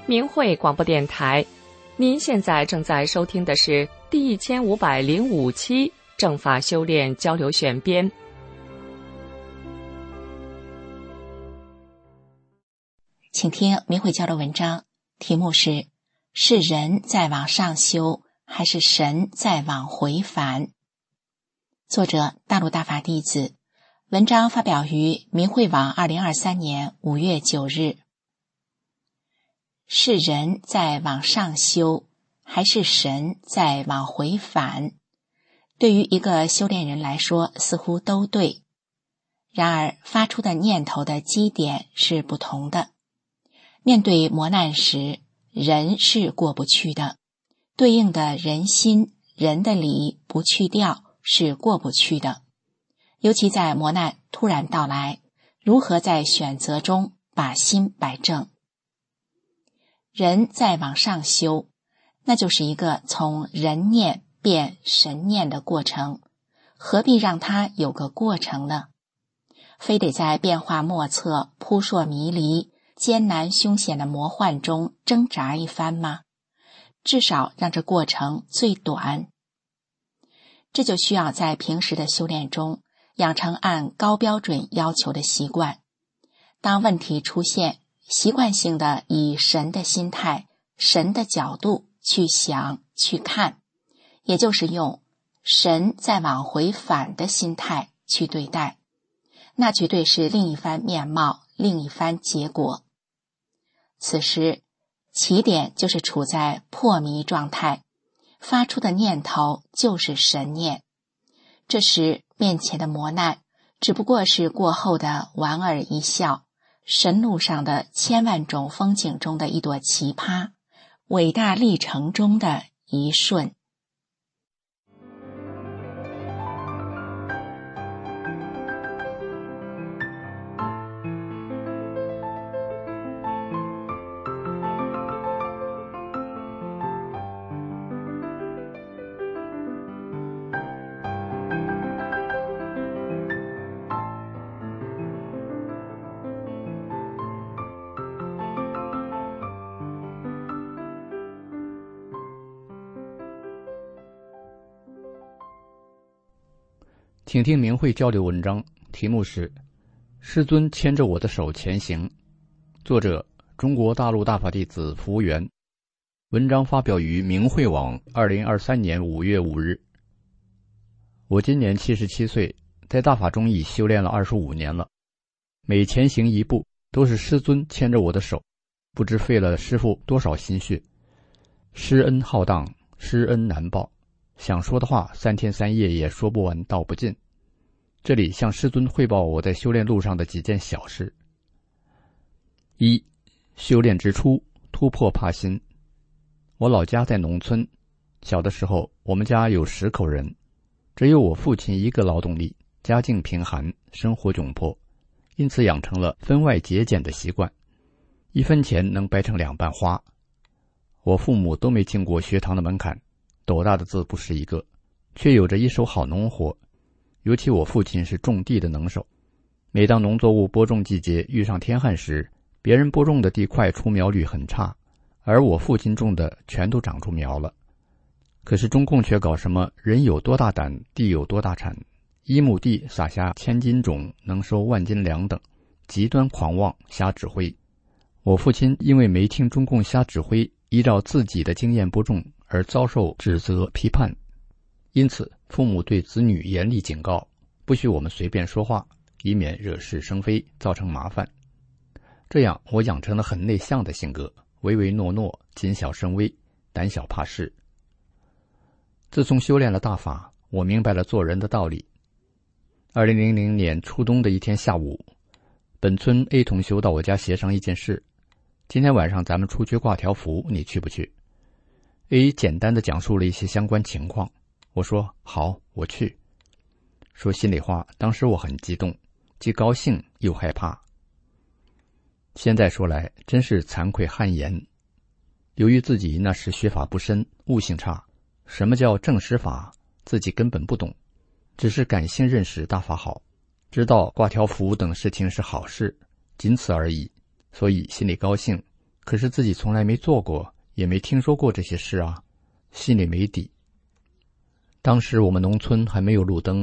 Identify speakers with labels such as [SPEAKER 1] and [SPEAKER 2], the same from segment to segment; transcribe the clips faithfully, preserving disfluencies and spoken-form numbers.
[SPEAKER 1] 明慧广播电台。您现在正在收听的是第一千五百零五期正法修炼交流选编。
[SPEAKER 2] 请听明慧交流文章，题目是：是人在往上修，还是神在往回返？作者大陆大法弟子，文章发表于明慧网二零二三年五月九日。是人在往上修，还是神在往回返？对于一个修炼人来说，似乎都对。然而发出的念头的基点是不同的。面对磨难时，人是过不去的，对应的人心、人的理不去掉是过不去的。尤其在磨难突然到来，如何在选择中把心摆正？人在往上修，那就是一个从人念变神念的过程，何必让它有个过程呢？非得在变化莫测、扑朔迷离、艰难凶险的魔幻中挣扎一番吗？至少让这过程最短。这就需要在平时的修炼中养成按高标准要求的习惯。当问题出现，习惯性的以神的心态、神的角度去想、去看，也就是用神在往回返的心态去对待，那绝对是另一番面貌，另一番结果。此时起点就是处在破迷状态，发出的念头就是神念。这时面前的磨难只不过是过后的莞尔一笑，神路上的千万种风景中的一朵奇葩，伟大历程中的一瞬。
[SPEAKER 3] 请听明慧交流文章，题目是师尊牵着我的手前行，作者中国大陆大法弟子服务员，文章发表于明慧网二零二三年五月五日。我今年七十七岁，在大法中已修炼了二十五年了，每前行一步都是师尊牵着我的手，不知费了师父多少心血。师恩浩荡，师恩难报，想说的话三天三夜也说不完道不尽。这里向师尊汇报我在修炼路上的几件小事。一、修炼之初，突破怕心。我老家在农村，小的时候我们家有十口人，只有我父亲一个劳动力，家境贫寒，生活窘迫，因此养成了分外节俭的习惯，一分钱能掰成两半花。我父母都没进过学堂的门槛，斗大的字不识一个，却有着一手好农活。尤其我父亲是种地的能手，每当农作物播种季节遇上天旱时，别人播种的地块出苗率很差，而我父亲种的全都长出苗了。可是中共却搞什么人有多大胆，地有多大产，一亩地撒下千斤种，能收万斤粮等，极端狂妄，瞎指挥。我父亲因为没听中共瞎指挥，依照自己的经验播种，而遭受指责批判。因此父母对子女严厉警告，不许我们随便说话，以免惹是生非，造成麻烦。这样我养成了很内向的性格，唯唯诺诺，谨小慎微，胆小怕事。自从修炼了大法，我明白了做人的道理。二零零零年初冬的一天下午，本村 A 同修到我家协商一件事，今天晚上咱们出去挂条幅，你去不去？ A 简单的讲述了一些相关情况，我说好，我去。说心里话，当时我很激动，既高兴又害怕。现在说来真是惭愧汗颜。由于自己那时学法不深，悟性差，什么叫正实法自己根本不懂，只是感性认识大法好，知道挂条幅等事情是好事，仅此而已，所以心里高兴， 可是自己从来没做过，也没听说过这些事啊，心里没底。当时我们农村还没有路灯，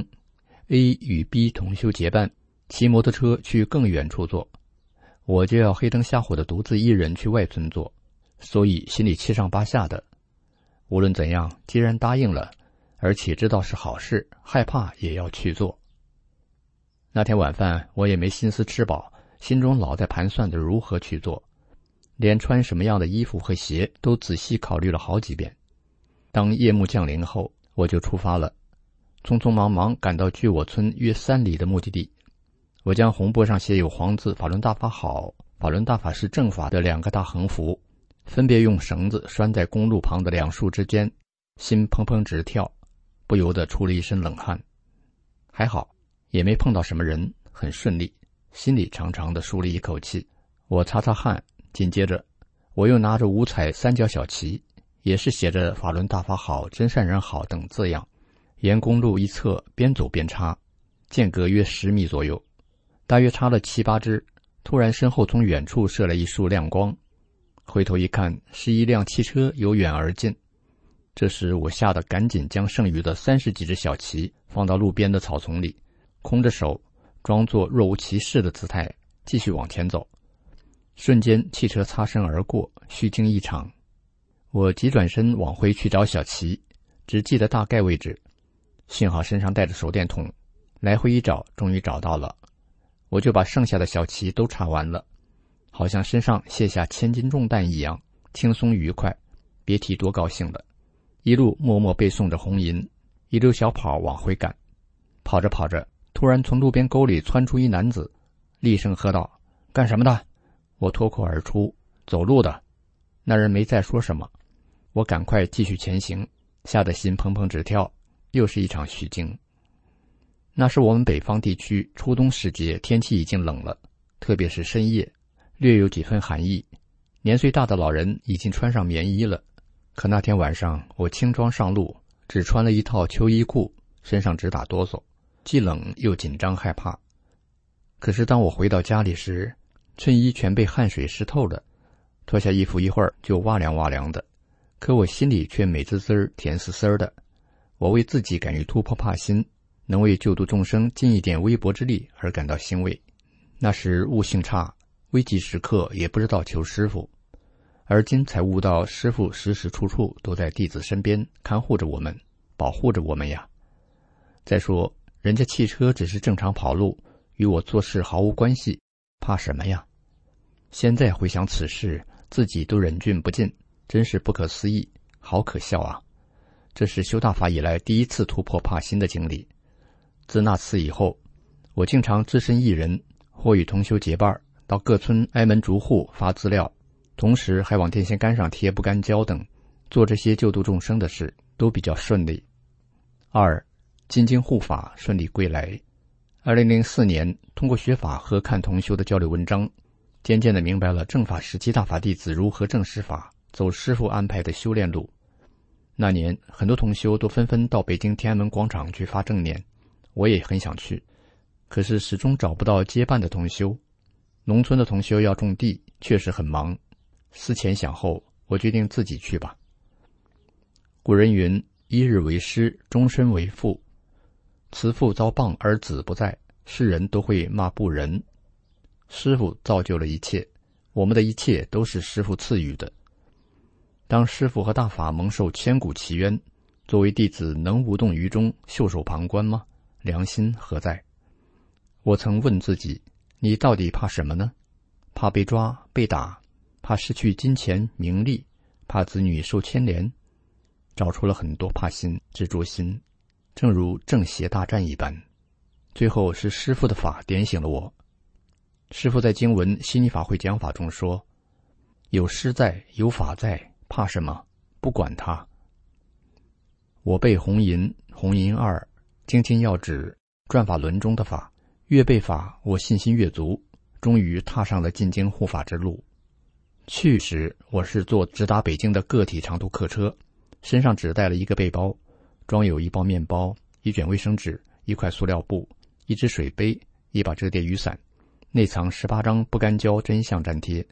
[SPEAKER 3] A 与 B 同修结伴骑摩托车去更远处坐，我就要黑灯瞎火的独自一人去外村坐，所以心里七上八下的。无论怎样，既然答应了，而且知道是好事，害怕也要去做。那天晚饭我也没心思吃饱，心中老在盘算着如何去做，连穿什么样的衣服和鞋都仔细考虑了好几遍。当夜幕降临后，我就出发了，匆匆忙忙赶到距我村约三里的目的地。我将红布上写有黄字法轮大法好，法轮大法是正法的两个大横幅分别用绳子拴在公路旁的两树之间，心砰砰直跳，不由得出了一身冷汗。还好也没碰到什么人，很顺利，心里长长的舒了一口气。我擦擦汗，紧接着我又拿着五彩三角小旗，也是写着法轮大法好，真善人好等字样，沿公路一侧边走边插，间隔约十米左右，大约插了七八支。突然身后从远处射来一束亮光，回头一看，是一辆汽车由远而近。这时我吓得赶紧将剩余的三十几只小旗放到路边的草丛里，空着手装作若无其事的姿态继续往前走。瞬间汽车擦身而过，虚惊一场。我急转身往回去找小旗，只记得大概位置，幸好身上带着手电筒，来回一找终于找到了。我就把剩下的小旗都插完了，好像身上卸下千斤重担一样，轻松愉快，别提多高兴了。一路默默背诵着红吟，一溜小跑往回赶。跑着跑着，突然从路边沟里窜出一男子，厉声喝道：干什么的？我脱口而出：走路的。那人没再说什么，我赶快继续前行，吓得心砰砰直跳，又是一场虚惊。那是我们北方地区初冬时节，天气已经冷了，特别是深夜，略有几分寒意。年岁大的老人已经穿上棉衣了，可那天晚上我轻装上路，只穿了一套秋衣裤，身上直打哆嗦，既冷又紧张害怕。可是当我回到家里时，衬衣全被汗水湿透了，脱下衣服一会儿就哇凉哇凉的，可我心里却美滋滋甜丝丝的。我为自己敢于突破怕心，能为救度众生尽一点微薄之力而感到欣慰。那时悟性差，危急时刻也不知道求师父，而今才悟到师父时时处处都在弟子身边看护着我们，保护着我们呀。再说人家汽车只是正常跑路，与我做事毫无关系，怕什么呀？现在回想此事，自己都忍俊不禁，真是不可思议，好可笑啊。这是修大法以来第一次突破怕心的经历。自那次以后，我经常只身一人，或与同修结伴到各村挨门逐户发资料，同时还往电线杆上贴不干胶等，做这些救度众生的事都比较顺利。二，进京护法顺利归来。二零零四年，通过学法和看同修的交流文章，渐渐地明白了正法时期大法弟子如何证实法，走师父安排的修炼路。那年很多同修都纷纷到北京天安门广场去发正念，我也很想去，可是始终找不到接办的同修。农村的同修要种地，确实很忙。思前想后，我决定自己去吧。古人云：一日为师，终身为父。慈父遭谤而子不在，世人都会骂不仁。师父造就了一切，我们的一切都是师父赐予的。当师父和大法蒙受千古奇冤，作为弟子能无动于衷，袖手旁观吗？良心何在？我曾问自己，你到底怕什么呢？怕被抓被打，怕失去金钱名利，怕子女受牵连。找出了很多怕心执着心，正如正邪大战一般。最后是师父的法点醒了我。师父在经文悉尼法会讲法中说，有师在，有法在，怕什么？不管他。我背红吟，红吟二，精进要旨，转法轮中的法，越背法我信心越足，终于踏上了进京护法之路。去时我是坐直达北京的个体长途客车，身上只带了一个背包，装有一包面包，一卷卫生纸，一块塑料布，一只水杯，一把折叠雨伞，内藏十八张不干胶真相粘贴，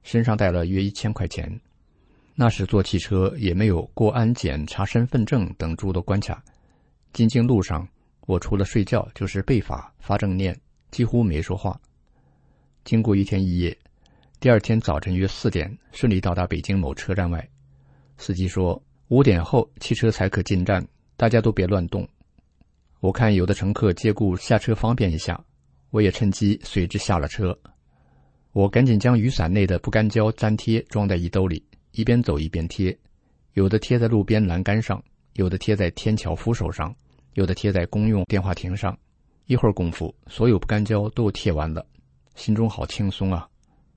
[SPEAKER 3] 身上带了约一千块钱。那时坐汽车也没有过安检、查身份证等诸多关卡。进京路上，我除了睡觉就是背法、发正念，几乎没说话。经过一天一夜，第二天早晨约四点，顺利到达北京某车站外。司机说五点后汽车才可进站，大家都别乱动。我看有的乘客借故下车方便一下，我也趁机随之下了车。我赶紧将雨伞内的不干胶粘贴装在衣兜里，一边走一边贴，有的贴在路边栏杆上，有的贴在天桥扶手上，有的贴在公用电话亭上。一会儿功夫，所有不干胶都贴完了，心中好轻松啊。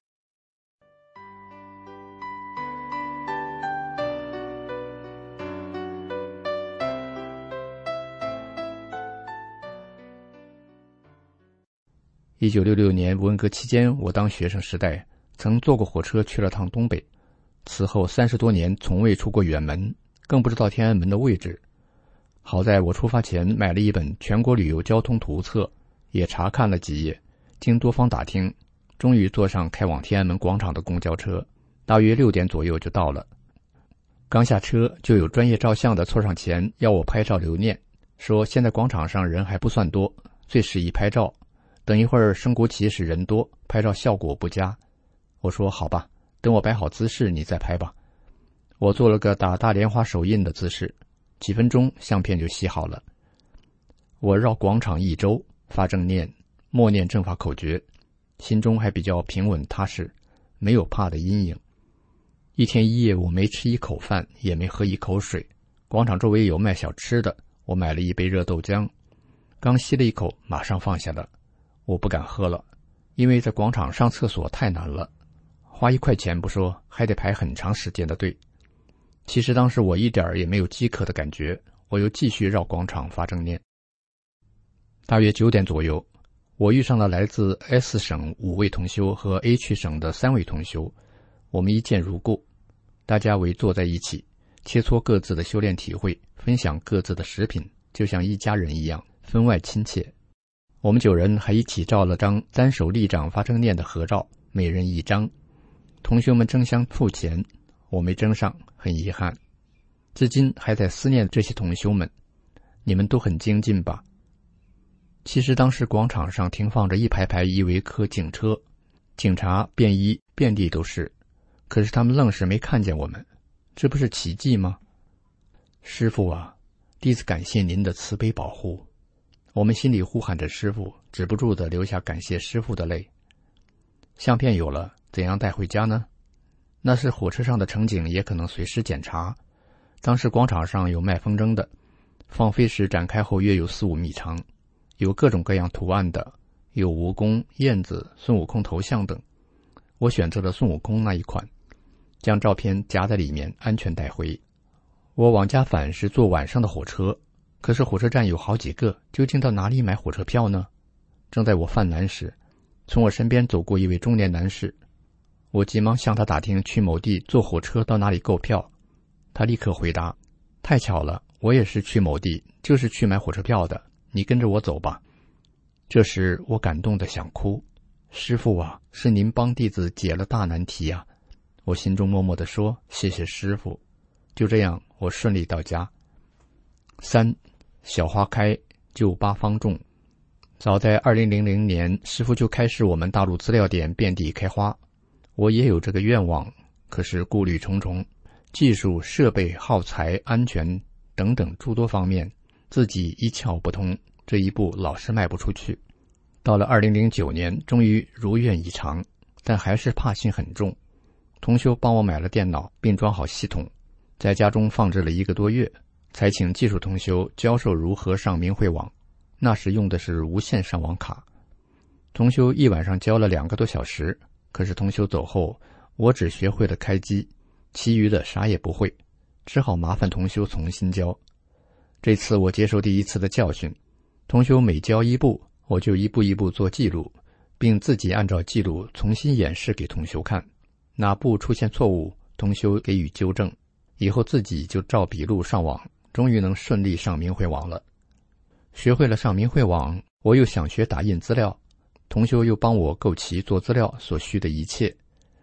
[SPEAKER 3] 一九六六年文革期间，我当学生时代曾坐过火车去了趟东北，此后三十多年从未出过远门，更不知道天安门的位置。好在我出发前买了一本全国旅游交通图册，也查看了几页，经多方打听，终于坐上开往天安门广场的公交车，大约六点左右就到了。刚下车就有专业照相的凑上前要我拍照留念，说现在广场上人还不算多，最适宜拍照，等一会儿升国旗时人多，拍照效果不佳。我说好吧，等我摆好姿势你再拍吧。我做了个打大莲花手印的姿势，几分钟相片就洗好了。我绕广场一周，发正念，默念正法口诀，心中还比较平稳踏实，没有怕的阴影。一天一夜我没吃一口饭，也没喝一口水。广场周围有卖小吃的，我买了一杯热豆浆，刚吸了一口马上放下了。我不敢喝了，因为在广场上厕所太难了，花一块钱不说，还得排很长时间的队。其实当时我一点也没有饥渴的感觉，我又继续绕广场发正念。大约九点左右，我遇上了来自 S 省五位同修和 H 省的三位同修，我们一见如故，大家围坐在一起，切磋各自的修炼体会，分享各自的食品，就像一家人一样，分外亲切。我们九人还一起照了张单手立掌发正念的合照，每人一张。同学们争相付钱，我没争上，很遗憾。至今还在思念这些同修们，你们都很精进吧？其实当时广场上停放着一排排依维柯警车，警察便衣遍地都是，可是他们愣是没看见我们，这不是奇迹吗？师父啊，弟子感谢您的慈悲保护。我们心里呼喊着师父，止不住地流下感谢师父的泪。相片有了，怎样带回家呢？那是火车上的乘警也可能随时检查。当时广场上有卖风筝的，放飞时展开后约有四五米长，有各种各样图案的，有蜈蚣、燕子、孙悟空头像等。我选择了孙悟空那一款，将照片夹在里面，安全带回。我往家返是坐晚上的火车，可是火车站有好几个，究竟到哪里买火车票呢？正在我犯难时，从我身边走过一位中年男士，我急忙向他打听去某地坐火车到哪里购票。他立刻回答，太巧了，我也是去某地，就是去买火车票的，你跟着我走吧。这时我感动得想哭，师父啊，是您帮弟子解了大难题啊！我心中默默地说，谢谢师父。就这样，我顺利到家。三，小花开，就八方种。早在二零零零年，师父就开始我们大陆资料点遍地开花。我也有这个愿望，可是顾虑重重，技术、设备、耗材、安全等等诸多方面，自己一窍不通，这一步老是迈不出去。到了二零零九年，终于如愿以偿，但还是怕心很重。同修帮我买了电脑，并装好系统，在家中放置了一个多月，才请技术同修教授如何上明慧网。那时用的是无线上网卡，同修一晚上教了两个多小时，可是同修走后，我只学会了开机，其余的啥也不会，只好麻烦同修重新教。这次我接受第一次的教训，同修每教一步，我就一步一步做记录，并自己按照记录重新演示给同修看，哪步出现错误，同修给予纠正，以后自己就照笔录上网，终于能顺利上明慧网了。学会了上明慧网，我又想学打印资料，同修又帮我购齐做资料所需的一切。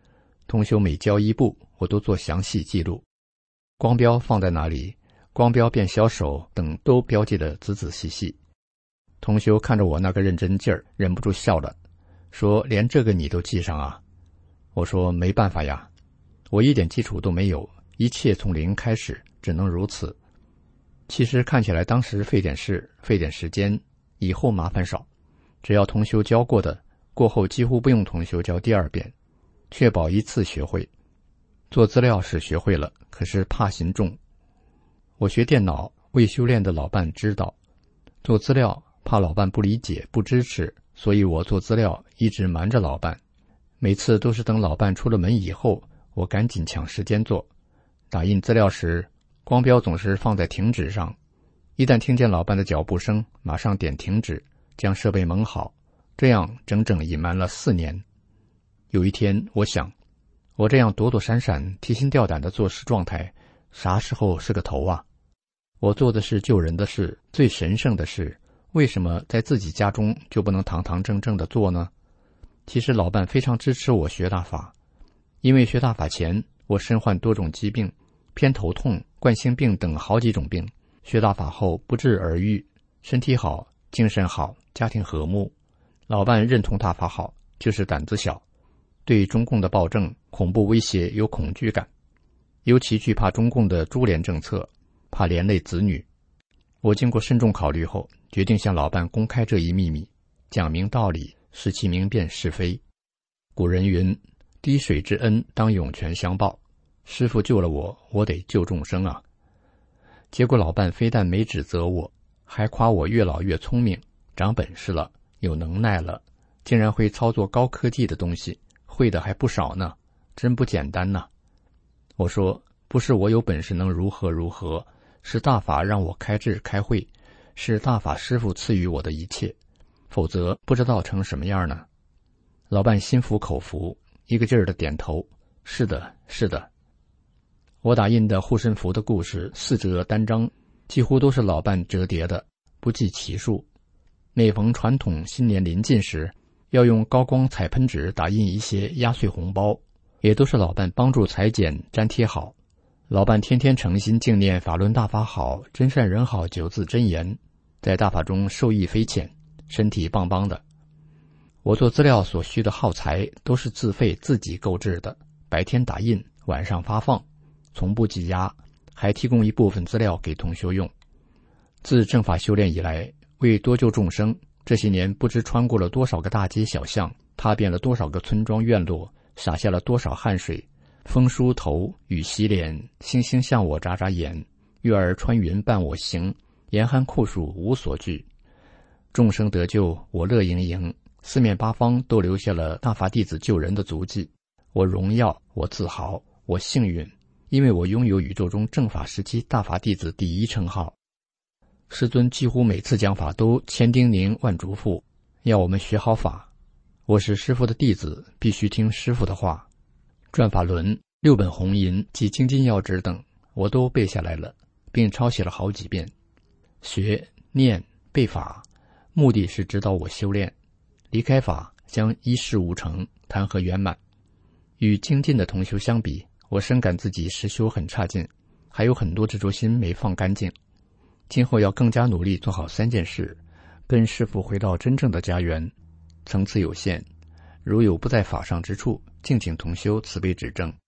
[SPEAKER 3] 同修每交一步，我都做详细记录，光标放在哪里，光标变小手等都标记得仔仔细细。同修看着我那个认真劲儿，忍不住笑了，说连这个你都记上啊？我说没办法呀，我一点基础都没有，一切从零开始，只能如此。其实看起来当时费点事，费点时间，以后麻烦少，只要同修教过的，过后几乎不用同修教第二遍，确保一次学会。做资料是学会了，可是怕行重。我学电脑，未修炼的老伴知道，做资料怕老伴不理解不支持，所以我做资料一直瞒着老伴，每次都是等老伴出了门以后，我赶紧抢时间做。打印资料时，光标总是放在停止上，一旦听见老伴的脚步声，马上点停止，将设备蒙好，这样整整隐瞒了四年。有一天我想，我这样躲躲闪闪提心吊胆的做事状态，啥时候是个头啊？我做的是救人的事，最神圣的事，为什么在自己家中就不能堂堂正正的做呢？其实老伴非常支持我学大法，因为学大法前我身患多种疾病，偏头痛、冠心病等好几种病，学大法后不治而愈，身体好，精神好，家庭和睦。老伴认同大法好，就是胆子小，对中共的暴政、恐怖威胁有恐惧感，尤其惧怕中共的株连政策，怕连累子女。我经过慎重考虑后，决定向老伴公开这一秘密，讲明道理，使其明辨是非。古人云，滴水之恩当涌泉相报，师父救了我，我得救众生啊。结果老伴非但没指责我，还夸我越老越聪明，长本事了，有能耐了，竟然会操作高科技的东西，会的还不少呢，真不简单呢。我说，不是我有本事能如何如何，是大法让我开智开会，是大法师父赐予我的一切，否则不知道成什么样呢。老伴心服口服，一个劲儿的点头，是的，是的。我打印的护身符的故事四折单张，几乎都是老伴折叠的，不计其数。每逢传统新年临近时，要用高光彩喷纸打印一些压岁红包，也都是老伴帮助裁剪粘贴好。老伴天天诚心敬念法轮大法好，真善人好九字真言，在大法中受益匪浅，身体棒棒的。我做资料所需的耗材都是自费自己购置的，白天打印，晚上发放，从不积压，还提供一部分资料给同修用。自正法修炼以来，为多救众生，这些年不知穿过了多少个大街小巷，踏遍了多少个村庄院落，洒下了多少汗水。风梳头，雨洗脸，星星向我眨眨眼，月儿穿云伴我行，严寒酷暑无所惧。众生得救，我乐盈盈，四面八方都留下了大法弟子救人的足迹。我荣耀，我自豪，我幸运，因为我拥有宇宙中正法时期大法弟子第一称号。师尊几乎每次讲法都千叮咛万嘱咐，要我们学好法。我是师父的弟子，必须听师父的话。转法轮、六本红银及精进要旨等，我都背下来了，并抄写了好几遍。学、念、背法，目的是指导我修炼。离开法，将一事无成，谈何圆满？与精进的同修相比，我深感自己实修很差劲，还有很多执着心没放干净。今后要更加努力做好三件事，跟师父回到真正的家园。层次有限，如有不在法上之处，敬请同修慈悲指正。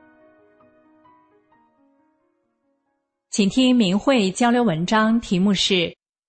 [SPEAKER 4] 请听明慧交流文章，题目是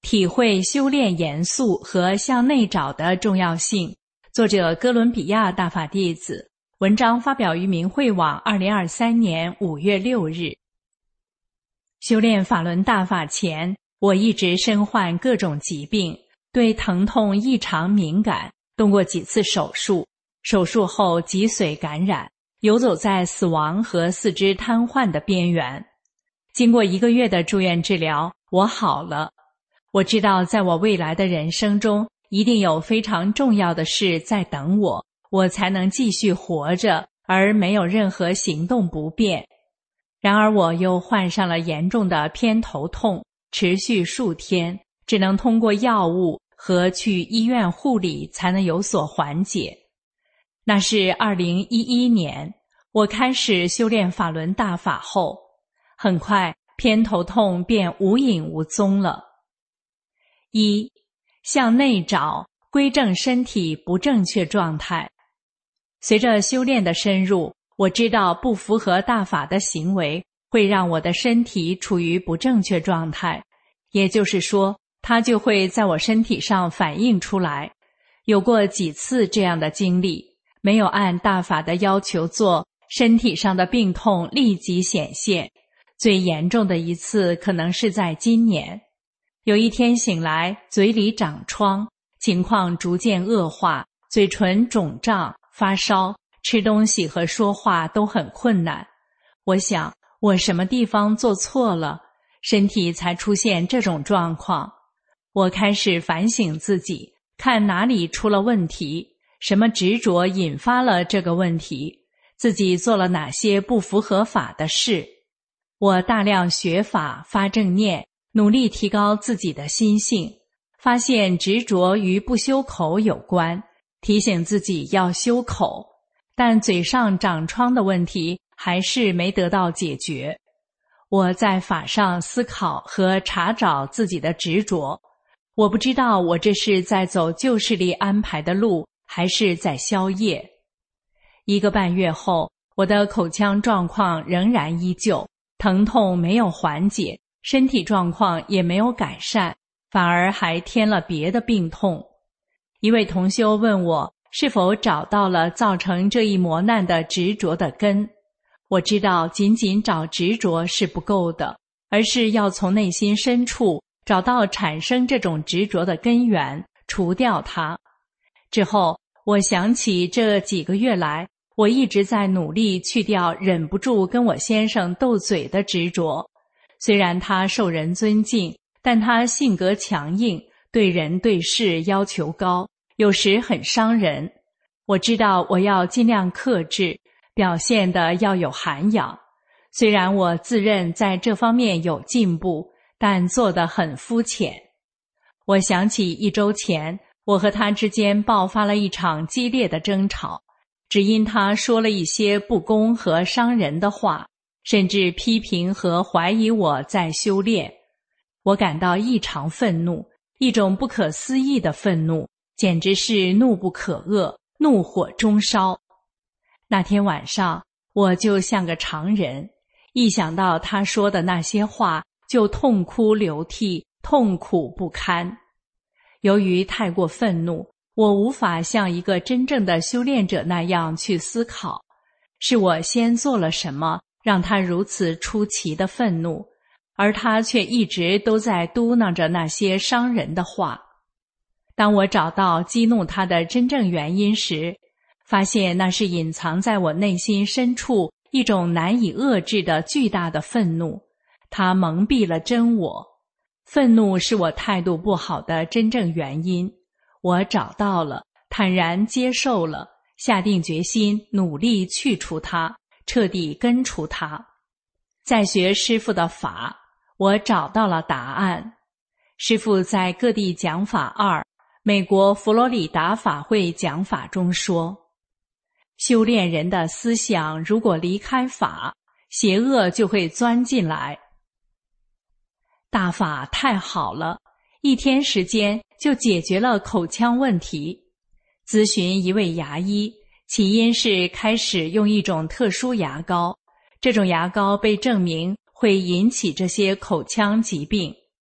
[SPEAKER 4] 体会修炼严肃和向内找的重要性。作者哥伦比亚大法弟子，文章发表于明慧网二零二三年五月六日。修炼法轮大法前，我一直身患各种疾病，对疼痛异常敏感，动过几次手术，手术后脊髓感染，游走在死亡和四肢瘫痪的边缘。经过一个月的住院治疗，我好了。我知道在我未来的人生中，一定有非常重要的事在等我，我才能继续活着，而没有任何行动不便。然而我又患上了严重的偏头痛，持续数天，只能通过药物和去医院护理才能有所缓解。那是二零一一年，我开始修炼法轮大法后，很快偏头痛便无影无踪了。一、向内找，归正身体不正确状态。随着修炼的深入，我知道不符合大法的行为会让我的身体处于不正确状态，也就是说，它就会在我身体上反映出来。有过几次这样的经历，没有按大法的要求做，身体上的病痛立即显现。最严重的一次可能是在今年。有一天醒来，嘴里长疮，情况逐渐恶化，嘴唇肿胀，发烧，吃东西和说话都很困难。我想，我什么地方做错了，身体才出现这种状况？我开始反省自己，看哪里出了问题，什么执着引发了这个问题，自己做了哪些不符合法的事。我大量学法，发正念，努力提高自己的心性，发现执着与不修口有关，提醒自己要修口，但嘴上长疮的问题还是没得到解决。我在法上思考和查找自己的执着，我不知道我这是在走旧势力安排的路，还是在消业。一个半月后，我的口腔状况仍然依旧，疼痛没有缓解，身体状况也没有改善，反而还添了别的病痛。一位同修问我是否找到了造成这一磨难的执着的根。我知道仅仅找执着是不够的，而是要从内心深处找到产生这种执着的根源，除掉它。之后我想起这几个月来，我一直在努力去掉忍不住跟我先生斗嘴的执着。虽然他受人尊敬，但他性格强硬，对人对事要求高，有时很伤人。我知道我要尽量克制，表现得要有涵养。虽然我自认在这方面有进步，但做得很肤浅。我想起一周前，我和他之间爆发了一场激烈的争吵，只因他说了一些不公和伤人的话，甚至批评和怀疑我在修炼。我感到异常愤怒，一种不可思议的愤怒，简直是怒不可遏，怒火中烧。那天晚上，我就像个常人，一想到他说的那些话，就痛哭流涕，痛苦不堪。由于太过愤怒，我无法像一个真正的修炼者那样去思考，是我先做了什么让他如此出奇的愤怒，而他却一直都在嘟囔着那些伤人的话。当我找到激怒他的真正原因时，发现那是隐藏在我内心深处一种难以遏制的巨大的愤怒，它蒙蔽了真我。愤怒是我态度不好的真正原因，我找到了，坦然接受了，下定决心努力去除它，彻底根除它。在学师父的法，我找到了答案。师父在各地讲法二美国佛罗里达法会讲法中说，修炼人的思想如果离开法，邪恶就会钻进来。大法太好了，一天时间就解决了口腔问题。咨询一位牙医，起因是开始用一种特殊牙膏，这种牙膏被证明会引起这些口腔疾病。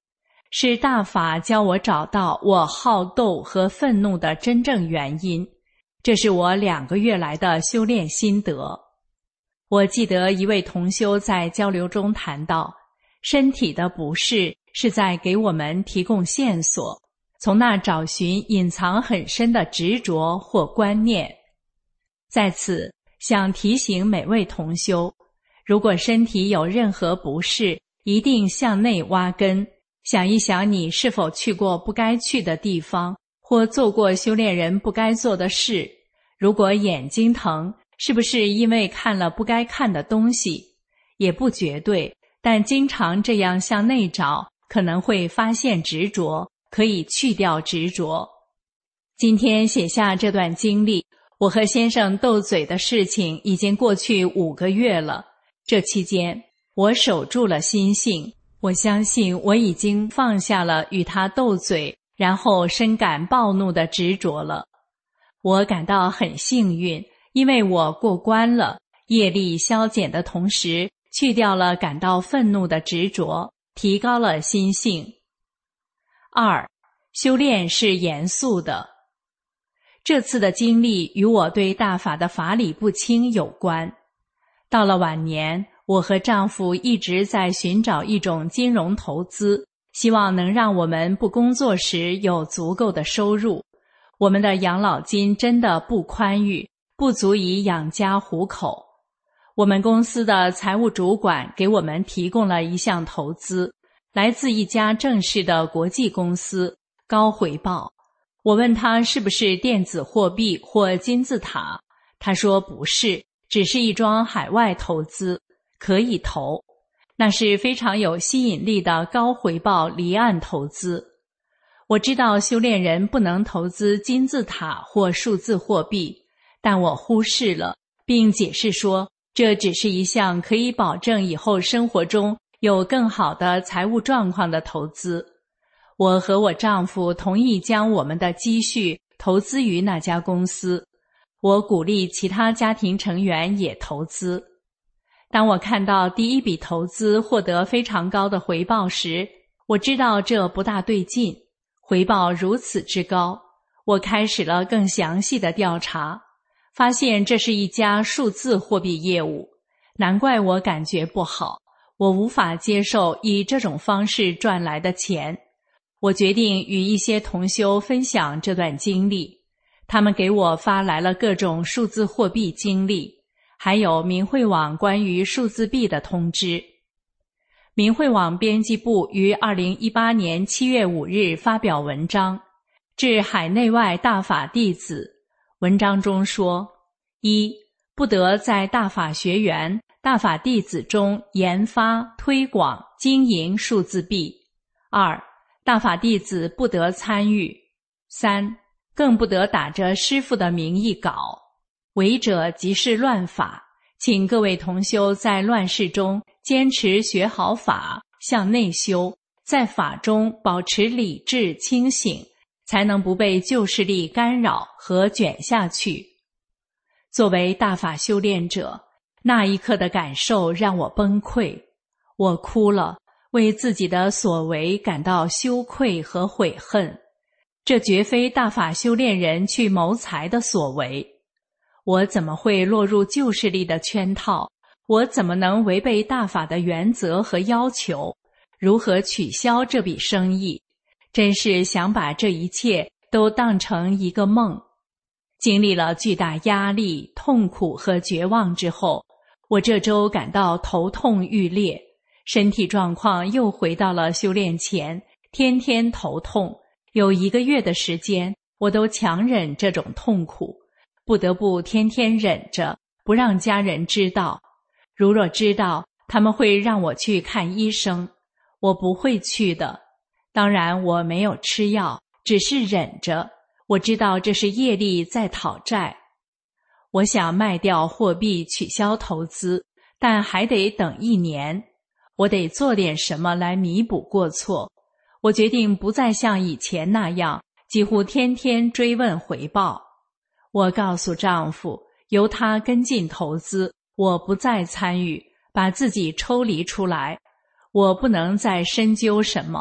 [SPEAKER 4] 是大法教我找到我好斗和愤怒的真正原因，这是我两个月来的修炼心得。我记得一位同修在交流中谈到，身体的不适是在给我们提供线索，从那找寻隐藏很深的执着或观念。在此想提醒每位同修，如果身体有任何不适，一定向内挖根，想一想你是否去过不该去的地方，或做过修炼人不该做的事。如果眼睛疼，是不是因为看了不该看的东西？也不绝对，但经常这样向内找，可能会发现执着，可以去掉执着。今天写下这段经历，我和先生斗嘴的事情已经过去五个月了。这期间，我守住了心性，我相信我已经放下了与他斗嘴，然后深感暴怒的执着了。我感到很幸运，因为我过关了，业力消减的同时，去掉了感到愤怒的执着，提高了心性。二，修炼是严肃的。这次的经历与我对大法的法理不清有关。到了晚年，我和丈夫一直在寻找一种金融投资，希望能让我们不工作时有足够的收入。我们的养老金真的不宽裕，不足以养家糊口。我们公司的财务主管给我们提供了一项投资，来自一家正式的国际公司，高回报。我问他是不是电子货币或金字塔，他说不是，只是一桩海外投资，可以投。那是非常有吸引力的高回报离岸投资。我知道修炼人不能投资金字塔或数字货币，但我忽视了，并解释说，这只是一项可以保证以后生活中有更好的财务状况的投资。我和我丈夫同意将我们的积蓄投资于那家公司，我鼓励其他家庭成员也投资。当我看到第一笔投资获得非常高的回报时，我知道这不大对劲，回报如此之高，我开始了更详细的调查，发现这是一家数字货币业务，难怪我感觉不好，我无法接受以这种方式赚来的钱。我决定与一些同修分享这段经历，他们给我发来了各种数字货币经历，还有明慧网关于数字币的通知。明慧网编辑部于二零一八年七月五日发表文章，致海内外大法弟子。文章中说：一、不得在大法学员、大法弟子中研发、推广、经营数字币；二、大法弟子不得参与；三、更不得打着师父的名义搞，违者即是乱法。请各位同修在乱世中坚持学好法，向内修，在法中保持理智清醒，才能不被旧势力干扰和卷下去。作为大法修炼者，那一刻的感受让我崩溃，我哭了，为自己的所为感到羞愧和悔恨。这绝非大法修炼人去谋财的所为。我怎么会落入旧势力的圈套？我怎么能违背大法的原则和要求？如何取消这笔生意？真是想把这一切都当成一个梦。经历了巨大压力、痛苦和绝望之后，我这周感到头痛欲裂，身体状况又回到了修炼前，天天头痛。有一个月的时间，我都强忍这种痛苦，不得不天天忍着，不让家人知道。如若知道，他们会让我去看医生，我不会去的。当然，我没有吃药，只是忍着。我知道这是业力在讨债。我想卖掉货币，取消投资，但还得等一年。我得做点什么来弥补过错。我决定不再像以前那样，几乎天天追问回报。我告诉丈夫，由他跟进投资，我不再参与，把自己抽离出来。我不能再深究什么，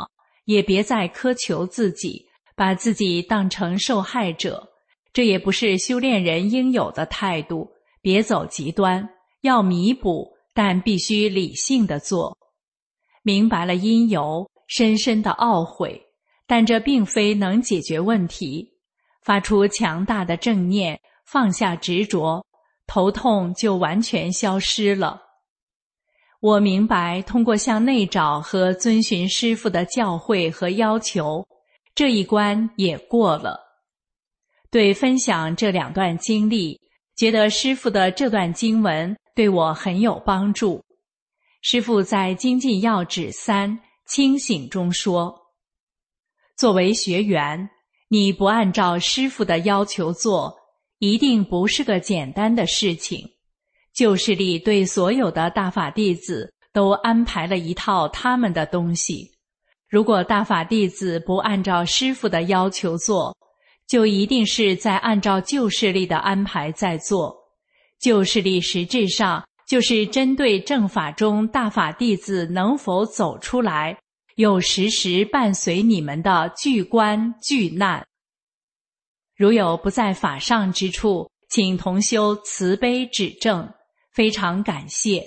[SPEAKER 4] 也别再苛求自己，把自己当成受害者，这也不是修炼人应有的态度。别走极端，要弥补，但必须理性地做。明白了因由，深深的懊悔，但这并非能解决问题。发出强大的正念，放下执着，头痛就完全消失了。我明白，通过向内找和遵循师父的教诲和要求，这一关也过了。对分享这两段经历，觉得师父的这段经文对我很有帮助。师父在《精进要旨三清醒》中说，作为学员，你不按照师父的要求做，一定不是个简单的事情。旧势力对所有的大法弟子都安排了一套他们的东西，如果大法弟子不按照师父的要求做，就一定是在按照旧势力的安排在做。旧势力实质上就是针对正法中大法弟子能否走出来，又时时伴随你们的巨关巨难。如有不在法上之处，请同修慈悲指正，非常感谢。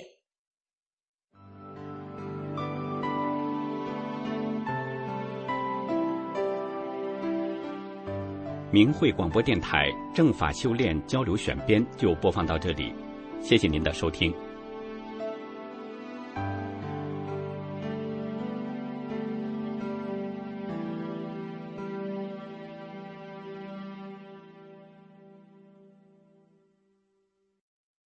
[SPEAKER 5] 明慧广播电台正法修炼交流选编就播放到这里，谢谢您的收听。